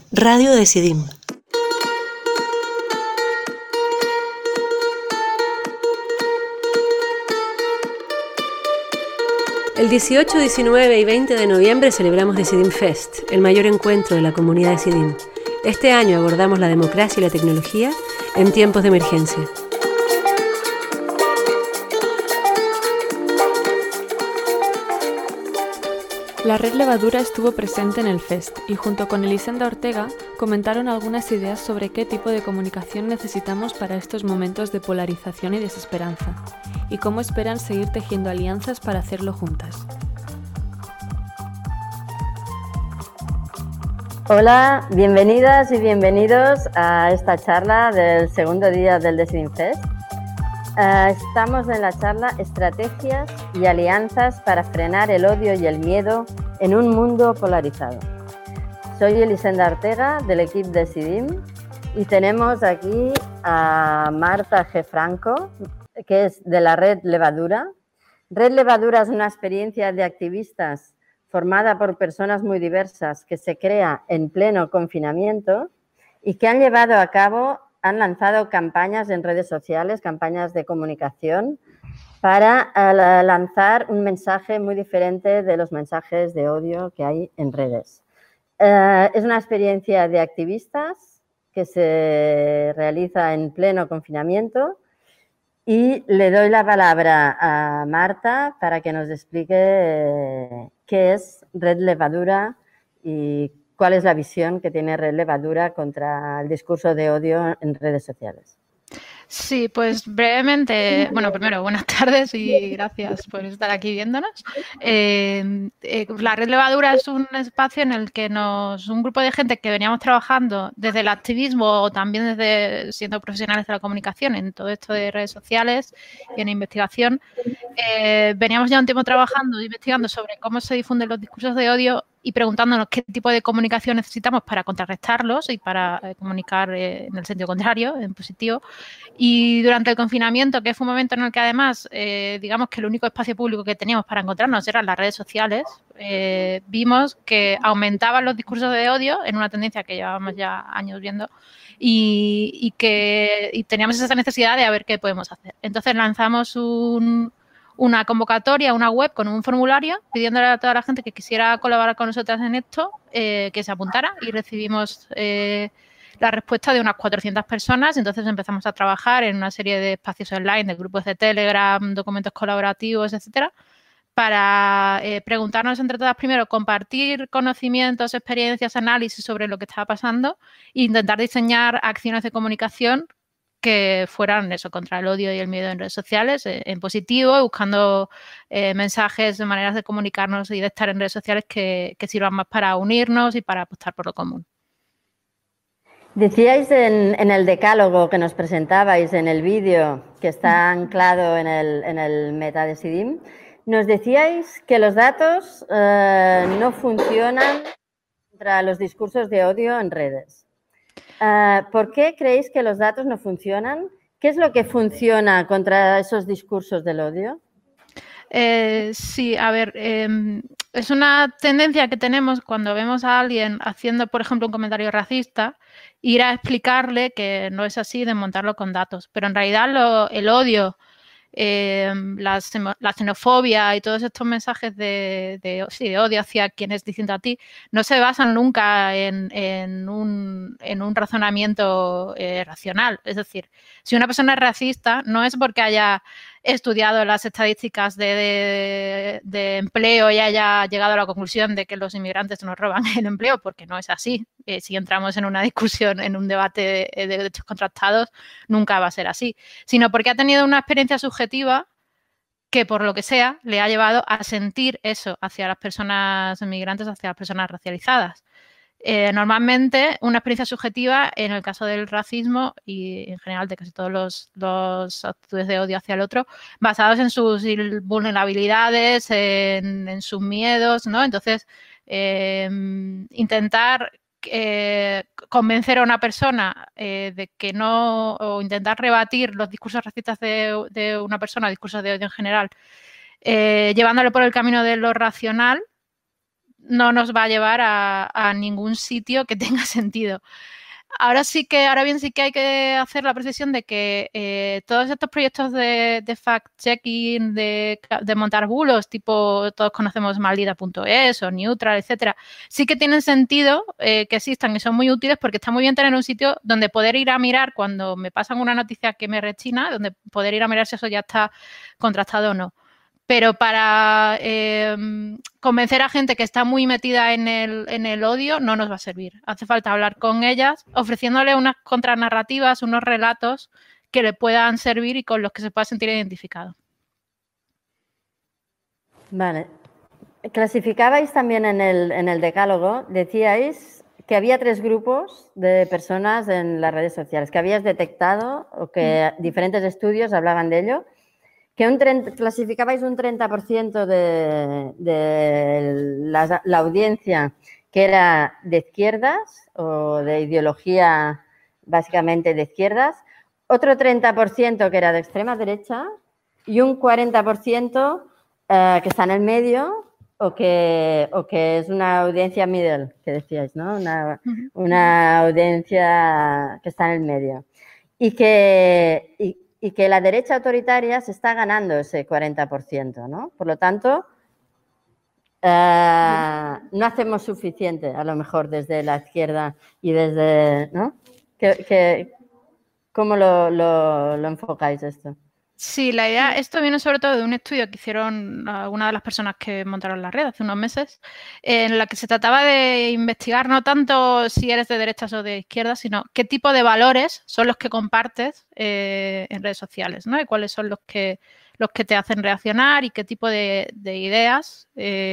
Radio Decidim. El 18, 19 y 20 de noviembre celebramos Decidim Fest, el mayor encuentro de la comunidad Decidim. Este año abordamos la democracia y la tecnología en tiempos de emergencia. La Red Levadura estuvo presente en el Fest y junto con Elisenda Ortega comentaron algunas ideas sobre qué tipo de comunicación necesitamos para estos momentos de polarización y desesperanza y cómo esperan seguir tejiendo alianzas para hacerlo juntas. Hola, bienvenidas y bienvenidos a esta charla del segundo día del Decidim Fest. Estamos en la charla Estrategias y alianzas para frenar el odio y el miedo en un mundo polarizado. Soy Elisenda Ortega del equipo Decidim y tenemos aquí a Marta G. Franco, que es de la Red Levadura. Red Levadura es una experiencia de activistas formada por personas muy diversas que se crea en pleno confinamiento y que han lanzado campañas en redes sociales, campañas de comunicación, para lanzar un mensaje muy diferente de los mensajes de odio que hay en redes. Es una experiencia de activistas que se realiza en pleno confinamiento y le doy la palabra a Marta para que nos explique qué es Red Levadura y cuál es la visión que tiene Red Levadura contra el discurso de odio en redes sociales. Sí, pues brevemente, bueno, primero, buenas tardes y gracias por estar aquí viéndonos. La Red Levadura es un espacio en el que un grupo de gente que veníamos trabajando desde el activismo o también desde siendo profesionales de la comunicación en todo esto de redes sociales y en investigación, veníamos ya un tiempo trabajando, investigando sobre cómo se difunden los discursos de odio y preguntándonos qué tipo de comunicación necesitamos para contrarrestarlos y para comunicar en el sentido contrario, en positivo. Y durante el confinamiento, que fue un momento en el que además, digamos que el único espacio público que teníamos para encontrarnos eran las redes sociales, vimos que aumentaban los discursos de odio en una tendencia que llevábamos ya años viendo y teníamos esa necesidad de a ver qué podemos hacer. Entonces lanzamos una convocatoria, una web con un formulario pidiéndole a toda la gente que quisiera colaborar con nosotras en esto, que se apuntara y recibimos la respuesta de unas 400 personas. Entonces empezamos a trabajar en una serie de espacios online, de grupos de Telegram, documentos colaborativos, etcétera, para preguntarnos entre todas primero, compartir conocimientos, experiencias, análisis sobre lo que estaba pasando e intentar diseñar acciones de comunicación que fueran eso, contra el odio y el miedo en redes sociales, en positivo, buscando mensajes, maneras de comunicarnos y de estar en redes sociales que sirvan más para unirnos y para apostar por lo común. Decíais en el decálogo que nos presentabais en el vídeo que está anclado en el Meta Decidim, nos decíais que los datos no funcionan contra los discursos de odio en redes. ¿Por qué creéis que los datos no funcionan? ¿Qué es lo que funciona contra esos discursos del odio? Sí, a ver, es una tendencia que tenemos cuando vemos a alguien haciendo, por ejemplo, un comentario racista, ir a explicarle que no es así, desmontarlo con datos. Pero en realidad el odio, la xenofobia y todos estos mensajes de odio hacia quien es distinto a ti no se basan nunca en un razonamiento racional. Es decir, si una persona es racista, no es porque haya estudiado las estadísticas de empleo y haya llegado a la conclusión de que los inmigrantes nos roban el empleo, porque no es así. Si entramos en una discusión, en un debate de derechos contrastados, nunca va a ser así, sino porque ha tenido una experiencia subjetiva que, por lo que sea, le ha llevado a sentir eso hacia las personas inmigrantes, hacia las personas racializadas. Normalmente, una experiencia subjetiva, en el caso del racismo y en general de casi todos los actitudes de odio hacia el otro, basados en sus vulnerabilidades, en sus miedos, ¿no? Entonces, intentar convencer a una persona de que no, o intentar rebatir los discursos racistas de una persona, discursos de odio en general, llevándolo por el camino de lo racional, no nos va a llevar a ningún sitio que tenga sentido. Ahora bien sí que hay que hacer la precisión de que todos estos proyectos de fact-checking, de montar bulos, tipo todos conocemos maldita.es o Neutral, etcétera, sí que tienen sentido que existan y son muy útiles porque está muy bien tener un sitio donde poder ir a mirar cuando me pasan una noticia que me rechina, donde poder ir a mirar si eso ya está contrastado o no. Pero para convencer a gente que está muy metida en el odio no nos va a servir. Hace falta hablar con ellas, ofreciéndole unas contranarrativas, unos relatos que le puedan servir y con los que se pueda sentir identificado. Vale. Clasificabais también en el decálogo, decíais que había 3 grupos de personas en las redes sociales, que habías detectado o que diferentes estudios hablaban de ello. Que clasificabais un 30% de la audiencia que era de izquierdas o de ideología básicamente de izquierdas, otro 30% que era de extrema derecha y un 40% que está en el medio o que es una audiencia middle, que decíais, ¿no? Una audiencia que está en el medio. Y que la derecha autoritaria se está ganando ese 40%, ¿no? Por lo tanto, no hacemos suficiente, a lo mejor, desde la izquierda y desde, ¿no? ¿Cómo lo enfocáis esto? Sí, esto viene sobre todo de un estudio que hicieron algunas de las personas que montaron la red hace unos meses, en la que se trataba de investigar no tanto si eres de derechas o de izquierdas, sino qué tipo de valores son los que compartes en redes sociales, ¿no? Y cuáles son los que te hacen reaccionar y qué tipo de ideas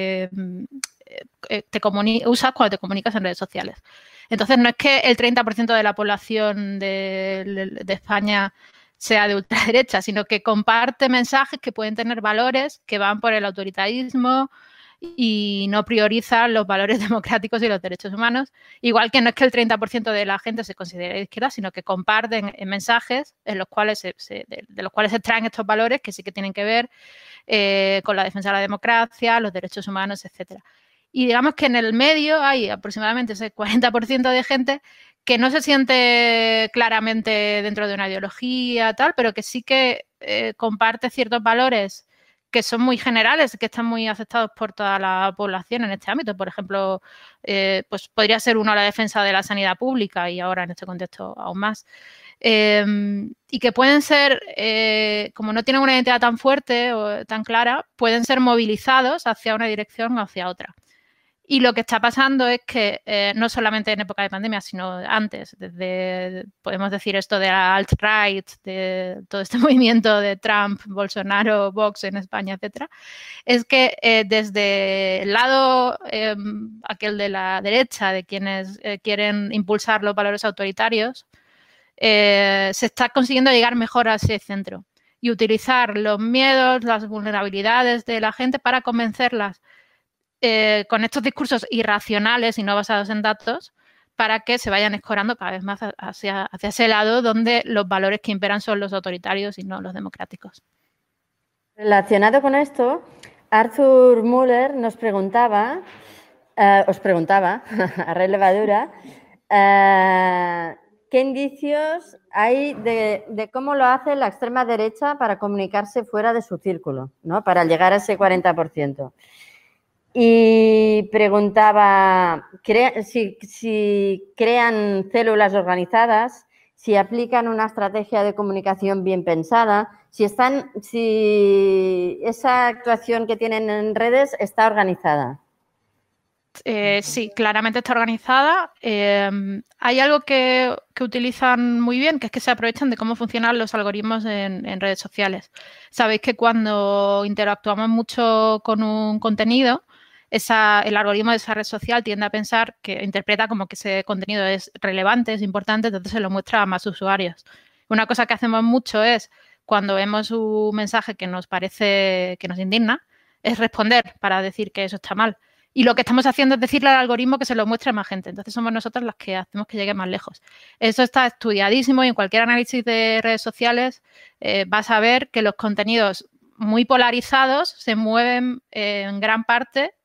usas cuando te comunicas en redes sociales. Entonces, no es que el 30% de la población de España sea de ultraderecha, sino que comparte mensajes que pueden tener valores que van por el autoritarismo y no priorizan los valores democráticos y los derechos humanos. Igual que no es que el 30% de la gente se considere de izquierda, sino que comparten mensajes en los cuales de los cuales se extraen estos valores que sí que tienen que ver con la defensa de la democracia, los derechos humanos, etcétera. Y digamos que en el medio hay aproximadamente ese 40% de gente que no se siente claramente dentro de una ideología, tal, pero que sí que comparte ciertos valores que son muy generales, que están muy aceptados por toda la población en este ámbito. Por ejemplo, pues podría ser uno la defensa de la sanidad pública y ahora en este contexto aún más. Y que pueden ser, como no tienen una identidad tan fuerte o tan clara, pueden ser movilizados hacia una dirección o hacia otra. Y lo que está pasando es que no solamente en época de pandemia, sino antes, podemos decir esto de la alt-right, de todo este movimiento de Trump, Bolsonaro, Vox en España, etcétera, es que desde el lado aquel de la derecha, de quienes quieren impulsar los valores autoritarios, se está consiguiendo llegar mejor a ese centro y utilizar los miedos, las vulnerabilidades de la gente para convencerlas con estos discursos irracionales y no basados en datos para que se vayan escorando cada vez más hacia ese lado donde los valores que imperan son los autoritarios y no los democráticos. Relacionado con esto, Arthur Müller nos preguntaba, os preguntaba, a Red Levadura, ¿qué indicios hay de cómo lo hace la extrema derecha para comunicarse fuera de su círculo, ¿no? Para llegar a ese 40%? Y preguntaba si crean células organizadas, si aplican una estrategia de comunicación bien pensada, si esa actuación que tienen en redes está organizada. Sí, claramente está organizada. Hay algo que utilizan muy bien, que es que se aprovechan de cómo funcionan los algoritmos en redes sociales. Sabéis que cuando interactuamos mucho con un contenido, el algoritmo de esa red social tiende a pensar que interpreta como que ese contenido es relevante, es importante, entonces se lo muestra a más usuarios. Una cosa que hacemos mucho es, cuando vemos un mensaje que nos parece, que nos indigna, es responder para decir que eso está mal. Y lo que estamos haciendo es decirle al algoritmo que se lo muestre a más gente. Entonces somos nosotros los que hacemos que llegue más lejos. Eso está estudiadísimo y en cualquier análisis de redes sociales vas a ver que los contenidos muy polarizados se mueven en gran parte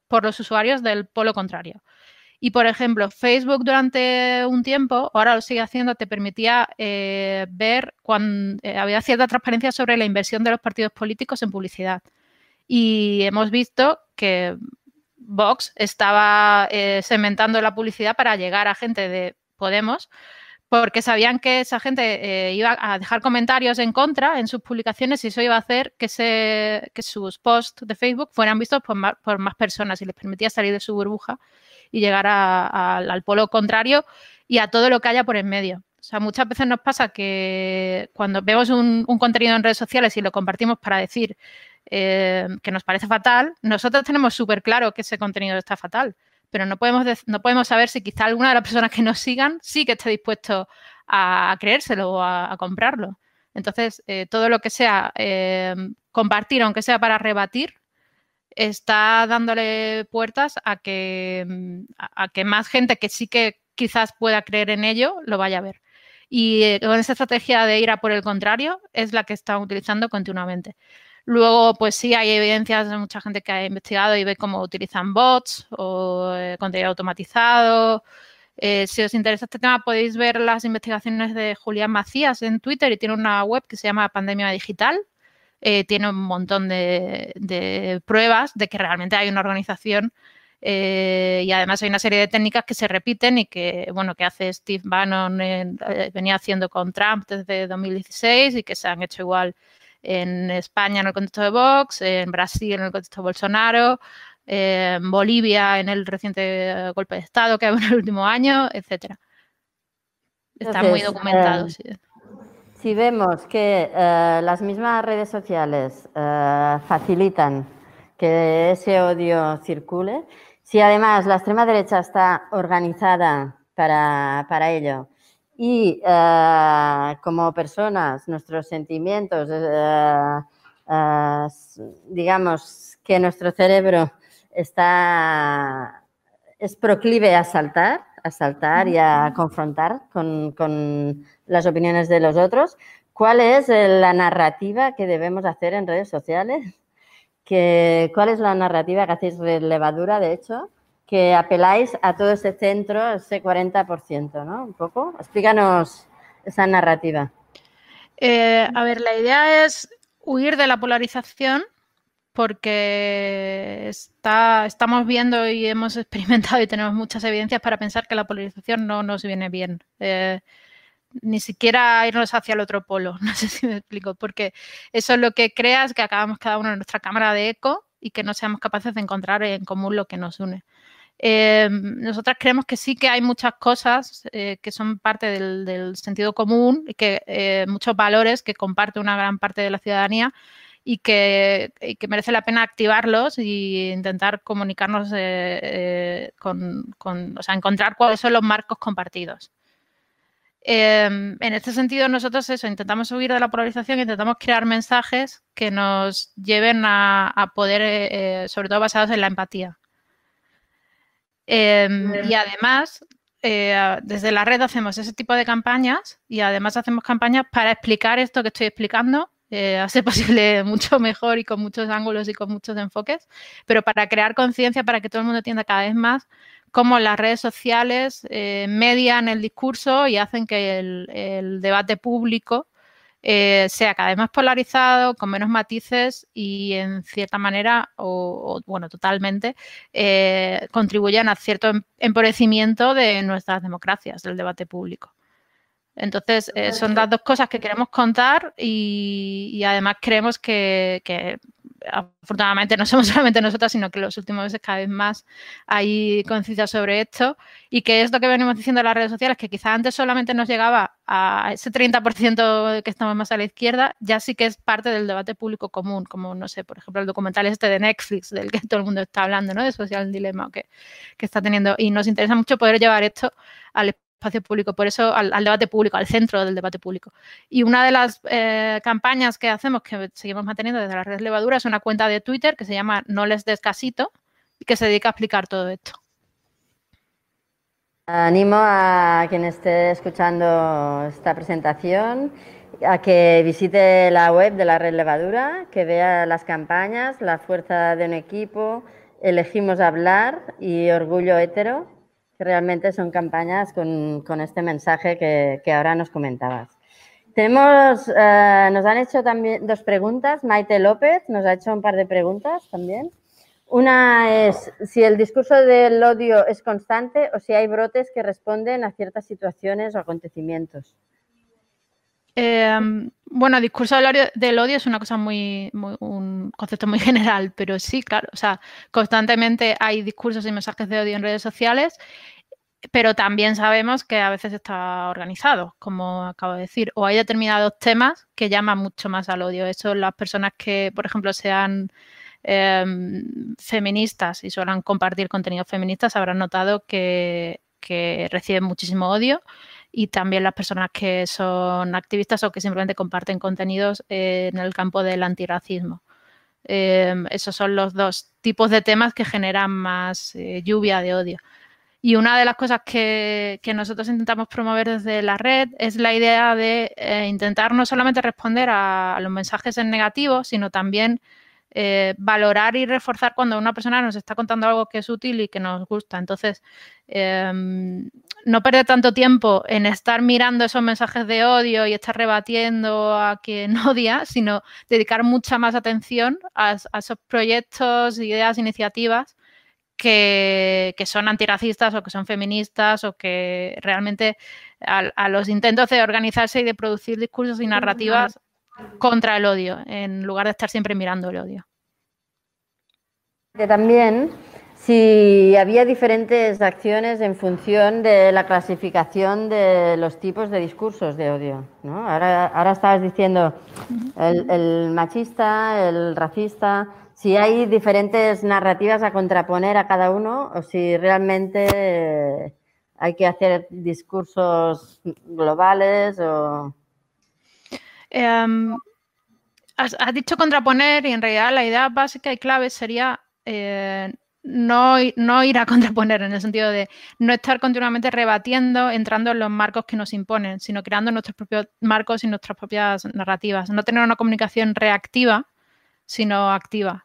por los usuarios del polo contrario. Y, por ejemplo, Facebook durante un tiempo, ahora lo sigue haciendo, te permitía ver cuando había cierta transparencia sobre la inversión de los partidos políticos en publicidad. Y hemos visto que Vox estaba segmentando la publicidad para llegar a gente de Podemos, porque sabían que esa gente iba a dejar comentarios en contra en sus publicaciones y eso iba a hacer que sus posts de Facebook fueran vistos por más personas y les permitía salir de su burbuja y llegar al polo contrario y a todo lo que haya por en medio. O sea, muchas veces nos pasa que cuando vemos un contenido en redes sociales y lo compartimos para decir que nos parece fatal, nosotros tenemos súper claro que ese contenido está fatal, pero no podemos saber si quizá alguna de las personas que nos sigan sí que esté dispuesto a creérselo o a comprarlo. Entonces, todo lo que sea compartir, aunque sea para rebatir, está dándole puertas a que más gente que sí que quizás pueda creer en ello lo vaya a ver. Y con esa estrategia de ir a por el contrario es la que están utilizando continuamente. Luego, pues sí, hay evidencias de mucha gente que ha investigado y ve cómo utilizan bots o contenido automatizado. Si os interesa este tema, podéis ver las investigaciones de Julián Macías en Twitter y tiene una web que se llama Pandemia Digital. Tiene un montón de pruebas de que realmente hay una organización y además hay una serie de técnicas que se repiten y que, bueno, que hace Steve Bannon, venía haciendo con Trump desde 2016 y que se han hecho igual en España en el contexto de Vox, en Brasil en el contexto de Bolsonaro, en Bolivia en el reciente golpe de Estado que ha habido en el último año, etcétera. Está muy documentado. Sí. Si vemos que las mismas redes sociales facilitan que ese odio circule, si además la extrema derecha está organizada para ello y como personas nuestros sentimientos, digamos que nuestro cerebro es proclive a saltar y a confrontar con las opiniones de los otros. ¿Cuál es la narrativa que debemos hacer en redes sociales? ¿Cuál es la narrativa que hacéis Levadura, de hecho? Que apeláis a todo ese centro, ese 40%, ¿no? Un poco. Explícanos esa narrativa. A ver, la idea es huir de la polarización porque estamos viendo y hemos experimentado y tenemos muchas evidencias para pensar que la polarización no nos viene bien. Ni siquiera irnos hacia el otro polo, no sé si me explico, porque eso es lo que crea es que acabamos cada uno en nuestra cámara de eco y que no seamos capaces de encontrar en común lo que nos une. Nosotras creemos que sí que hay muchas cosas que son parte del sentido común y que muchos valores que comparte una gran parte de la ciudadanía y que merece la pena activarlos e intentar comunicarnos o sea, encontrar cuáles son los marcos compartidos. En este sentido, nosotros intentamos huir de la polarización, intentamos crear mensajes que nos lleven a poder, sobre todo basados en la empatía. Y además, desde la red hacemos ese tipo de campañas y además hacemos campañas para explicar esto que estoy explicando, a ser posible mucho mejor y con muchos ángulos y con muchos enfoques, pero para crear conciencia, para que todo el mundo entienda cada vez más cómo las redes sociales median el discurso y hacen que el debate público sea cada vez más polarizado, con menos matices y en cierta manera, bueno, totalmente, contribuyan a cierto empobrecimiento de nuestras democracias, del debate público. Entonces, son las dos cosas que queremos contar y además creemos que afortunadamente no somos solamente nosotras, sino que en los últimos meses cada vez más hay conciencia sobre esto y que es lo que venimos diciendo en las redes sociales, que quizá antes solamente nos llegaba a ese 30% que estamos más a la izquierda, ya sí que es parte del debate público común, como, no sé, por ejemplo, el documental este de Netflix, del que todo el mundo está hablando, ¿no? De Social Dilemma que está teniendo. Y nos interesa mucho poder llevar esto al espacio público, por eso al debate público, al centro del debate público. Y una de las campañas que hacemos, que seguimos manteniendo desde la red Levadura, es una cuenta de Twitter que se llama No les des casito y que se dedica a explicar todo esto. Animo a quien esté escuchando esta presentación a que visite la web de la red Levadura, que vea las campañas, la fuerza de un equipo Elegimos Hablar y Orgullo Hetero, que realmente son campañas con este mensaje que ahora nos comentabas. Nos han hecho también 2 preguntas. Maite López nos ha hecho un par de preguntas también. Una es si el discurso del odio es constante o si hay brotes que responden a ciertas situaciones o acontecimientos. Bueno, el discurso del odio es una cosa un concepto muy general, pero sí, claro, o sea, constantemente hay discursos y mensajes de odio en redes sociales, pero también sabemos que a veces está organizado, como acabo de decir, o hay determinados temas que llaman mucho más al odio. Eso las personas que, por ejemplo, sean feministas y suelen compartir contenidos feministas habrán notado que reciben muchísimo odio, y también las personas que son activistas o que simplemente comparten contenidos en el campo del antirracismo. Esos son los 2 tipos de temas que generan más lluvia de odio. Y una de las cosas que nosotros intentamos promover desde la red es la idea de intentar no solamente responder a los mensajes en negativo, sino también valorar y reforzar cuando una persona nos está contando algo que es útil y que nos gusta. Entonces, no perder tanto tiempo en estar mirando esos mensajes de odio y estar rebatiendo a quien odia, sino dedicar mucha más atención a esos proyectos, ideas, iniciativas que son antirracistas o que son feministas o que realmente a los intentos de organizarse y de producir discursos y narrativas contra el odio, en lugar de estar siempre mirando el odio. También, si había diferentes acciones en función de la clasificación de los tipos de discursos de odio, ¿no? Ahora estabas diciendo el machista, el racista, si hay diferentes narrativas a contraponer a cada uno o si realmente hay que hacer discursos globales o... Has dicho contraponer y en realidad la idea básica y clave sería no ir a contraponer, en el sentido de no estar continuamente rebatiendo, entrando en los marcos que nos imponen, sino creando nuestros propios marcos y nuestras propias narrativas. No tener una comunicación reactiva, sino activa.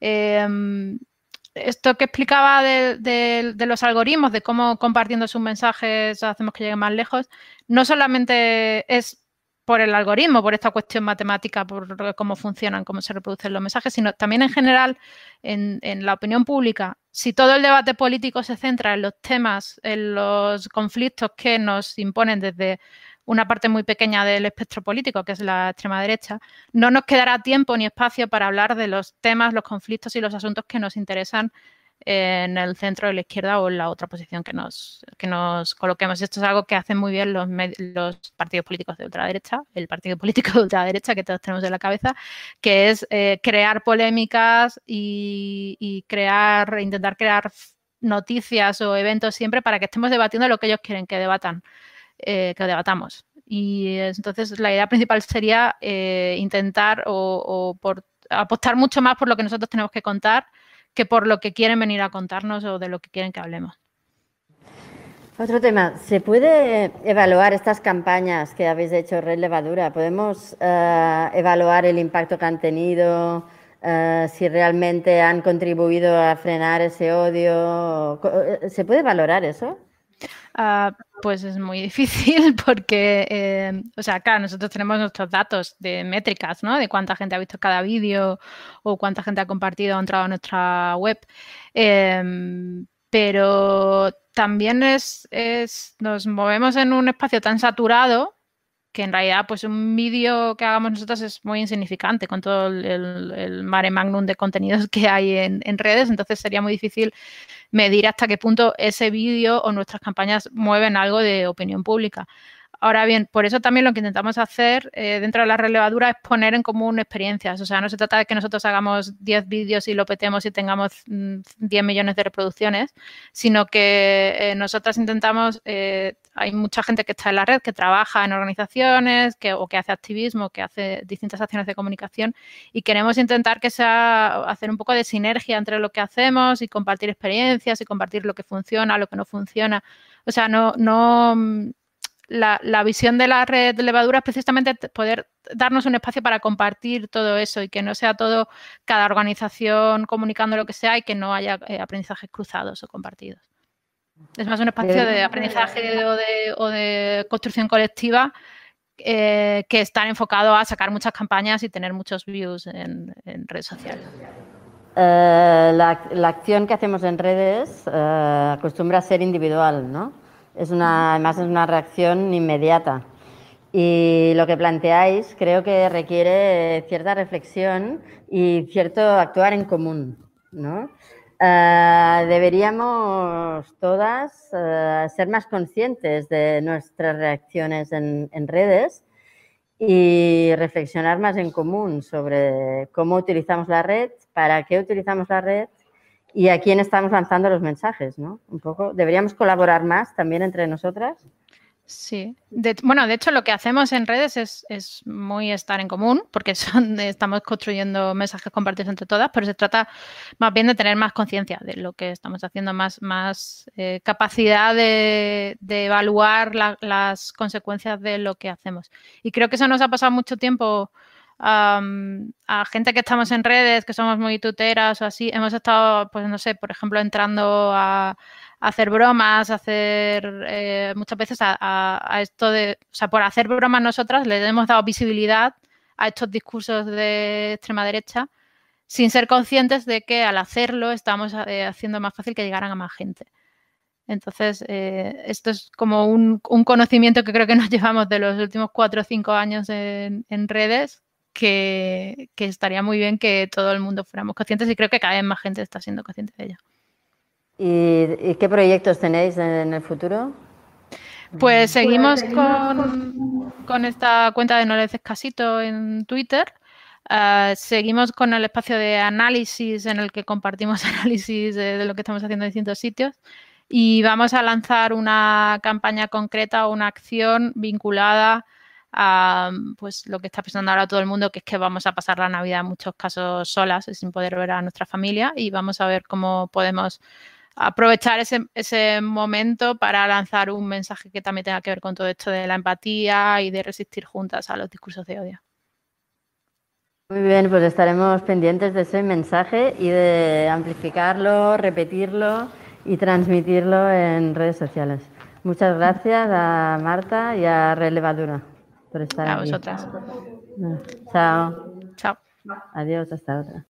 Esto que explicaba de los algoritmos, de cómo compartiendo sus mensajes hacemos que lleguen más lejos, no solamente es por el algoritmo, por esta cuestión matemática, por cómo funcionan, cómo se reproducen los mensajes, sino también en general en la opinión pública. Si todo el debate político se centra en los temas, en los conflictos que nos imponen desde una parte muy pequeña del espectro político, que es la extrema derecha, no nos quedará tiempo ni espacio para hablar de los temas, los conflictos y los asuntos que nos interesan en el centro de la izquierda o en la otra posición que nos coloquemos. Esto es algo que hacen muy bien los partidos políticos de ultraderecha, el partido político de ultraderecha que todos tenemos en la cabeza, que es crear polémicas y intentar crear noticias o eventos siempre para que estemos debatiendo lo que ellos quieren que debatamos. Y entonces la idea principal sería intentar apostar mucho más por lo que nosotros tenemos que contar que por lo que quieren venir a contarnos o de lo que quieren que hablemos. Otro tema, ¿se puede evaluar estas campañas que habéis hecho Red Levadura? ¿Podemos evaluar el impacto que han tenido, si realmente han contribuido a frenar ese odio? ¿Se puede valorar eso? Pues es muy difícil porque, claro, nosotros tenemos nuestros datos de métricas, ¿no? De cuánta gente ha visto cada vídeo o cuánta gente ha compartido o entrado a nuestra web. Pero también nos movemos en un espacio tan saturado que en realidad pues un vídeo que hagamos nosotros es muy insignificante con todo el mare magnum de contenidos que hay en redes, entonces sería muy difícil medir hasta qué punto ese vídeo o nuestras campañas mueven algo de opinión pública. Ahora bien, por eso también lo que intentamos hacer dentro de la Red Levadura es poner en común experiencias. O sea, no se trata de que nosotros hagamos 10 vídeos y lo petemos y tengamos 10 millones de reproducciones, sino que nosotras intentamos, hay mucha gente que está en la red, que trabaja en organizaciones o que hace activismo, que hace distintas acciones de comunicación y queremos intentar que sea hacer un poco de sinergia entre lo que hacemos y compartir experiencias y compartir lo que funciona, lo que no funciona. O sea, la visión de la red de levadura es precisamente poder darnos un espacio para compartir todo eso y que no sea todo cada organización comunicando lo que sea y que no haya aprendizajes cruzados o compartidos. Es más un espacio de aprendizaje o de construcción colectiva que están enfocados a sacar muchas campañas y tener muchos views en redes sociales. La acción que hacemos en redes acostumbra a ser individual, ¿no? Además es una reacción inmediata. Y lo que planteáis creo que requiere cierta reflexión y cierto actuar en común, ¿no? Deberíamos todas ser más conscientes de nuestras reacciones en redes y reflexionar más en común sobre cómo utilizamos la red, para qué utilizamos la red y a quién estamos lanzando los mensajes, ¿no? Un poco. ¿Deberíamos colaborar más también entre nosotras? Sí. De hecho, lo que hacemos en redes es muy estar en común, porque estamos construyendo mensajes compartidos entre todas, pero se trata más bien de tener más conciencia de lo que estamos haciendo, más capacidad de evaluar las consecuencias de lo que hacemos. Y creo que eso nos ha pasado mucho tiempo a gente que estamos en redes, que somos muy tuteras o así. Hemos estado, pues no sé, por ejemplo, entrando a hacer bromas, muchas veces a esto de, o sea, por hacer bromas nosotras le hemos dado visibilidad a estos discursos de extrema derecha sin ser conscientes de que al hacerlo estamos haciendo más fácil que llegaran a más gente. Entonces, esto es como un conocimiento que creo que nos llevamos de los últimos 4 o 5 años en redes, que estaría muy bien que todo el mundo fuéramos conscientes y creo que cada vez más gente está siendo consciente de ello. ¿Y qué proyectos tenéis en el futuro? Pues seguimos con esta cuenta de No le haces casito en Twitter. Seguimos con el espacio de análisis en el que compartimos análisis de lo que estamos haciendo en distintos sitios. Y vamos a lanzar una campaña concreta o una acción vinculada a pues, lo que está pensando ahora todo el mundo, que es que vamos a pasar la Navidad en muchos casos solas y sin poder ver a nuestra familia. Y vamos a ver cómo podemos aprovechar ese momento para lanzar un mensaje que también tenga que ver con todo esto de la empatía y de resistir juntas a los discursos de odio. Muy bien, pues estaremos pendientes de ese mensaje y de amplificarlo, repetirlo y transmitirlo en redes sociales. Muchas gracias a Marta y a Red Levadura por estar aquí. A vosotras. Chao. Chao. Adiós, hasta otra.